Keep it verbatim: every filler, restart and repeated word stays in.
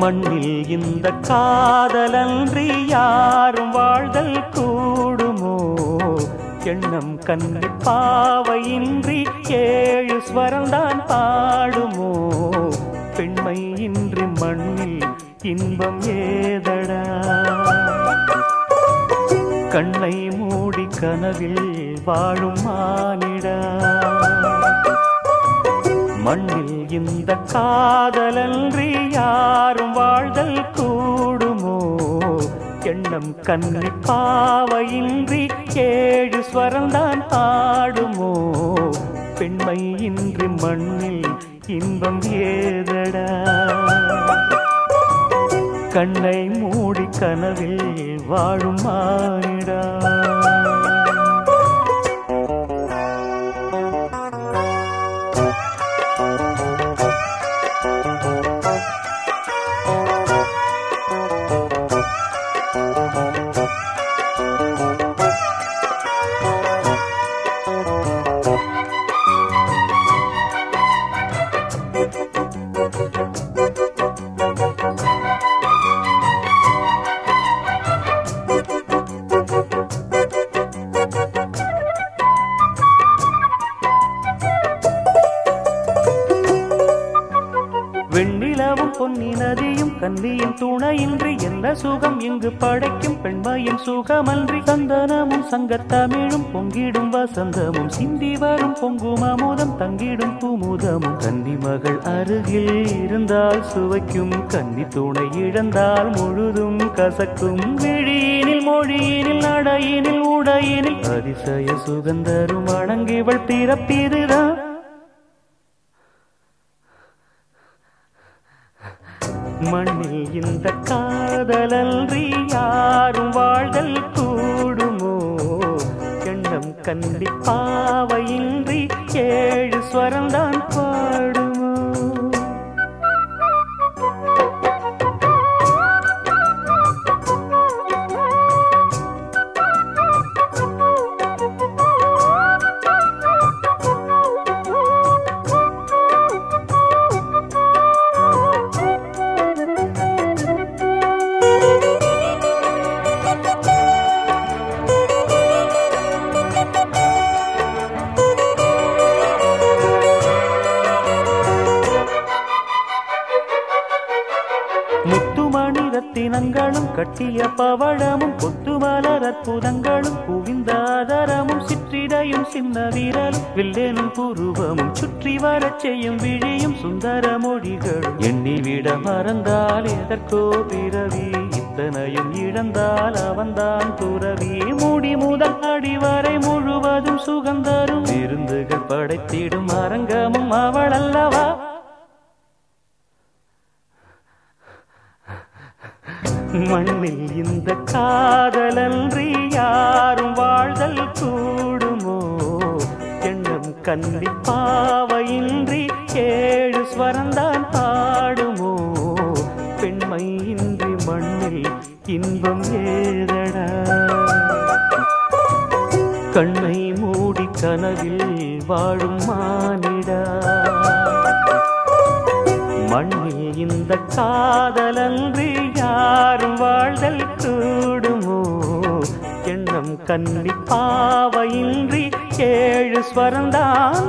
மண்ணில் இந்த காதலன்றி யாரும் வாழ்தல் கூடுமோ? எண்ணம் கண்ணி பாவையின்றி ஏழு ஸ்வரம்தான் பாடுமோ? பெண்மை இன்றி மண்ணில் இன்பம் ஏதடா? கண்ணை மூடி கனவில் வாழும் மானிடா. மண்ணில் இந்த காதலன்றி யாரும் வாழ்தல் கூடுமோ? எண்ணம் கண்ணி பாவையின்றி ஏழு ஸ்வரம்தான் பாடுமோ? பெண்மை இன்றி மண்ணில் இன்பம் ஏதடா? கண்ணை மூடி கனவில் வாழும் மானிடா. வெண்ணிலவும் பொன்னி நதியும் கன்னியின் துணையின்றி என்ன சுகம் இங்கு படைக்கும்? பெண்மையின் சுகமன்றி சந்தனமும் சங்கத்தமிழும் பொங்கிடும் வசந்தமும் சிந்தி வரும் பொங்கும் அமுதம் தங்கிடும் குமுதமும். கன்னி மகள் அருகில் இருந்தால் சுவைக்கும், கன்னி துணை இழந்தால் முழுதும் கசக்கும். விழியினில் மொழியினில் நடையினில் உடையினில் அதிசய சுகந்தரும் அடங்கிவள் பிறப்பிதுதான். மண்ணில் இந்த காதலன்றி யாரும் வாழ்தல் கூடுமோ? எண்ணம் கண்டி பாவையின்றி ஏழு ஸ்வரம்தான் பாடுமோ? முத்துமணி ரத்தினங்களும் கட்டிய பவழமும் கொத்துமலர் அற்புதங்களும் குவிந்தாதரமும் சிற்றிடையும் சின்ன வீரலும் வில்லேனும் புருவமும் சுற்றி வரச் செய்யும் விழியும் சுந்தர மொழிகளும். எண்ணிவிட மறந்தால் எதற்கோ பிறவி, இத்தனையும் இழந்தால் அவன்தான் துறவி. மூடி முதல் அடிவரை முழுவதும் சுகந்தரும் விருந்துகள் படைத்திடும் அரங்கமும் அவள் அல்லவா? மண்ணில் இந்த காதலன்றி யாரும் வாழ்தல் கூடுமோ? எண்ணம் கண்ணி பாவையின்றி ஏழு ஸ்வரம்தான் பாடுமோ? பெண்மை இன்றி மண்ணில் இன்பம் ஏதடா? கண்ணை மூடி கனவில் வாழும் மானிடா. மண்ணில் இந்த காதலன்றி யாரும் வாழ்தல் கூடுமோ? எண்ணம் கண்ணி பாவையின்றி ஏழு ஸ்வரம்தான்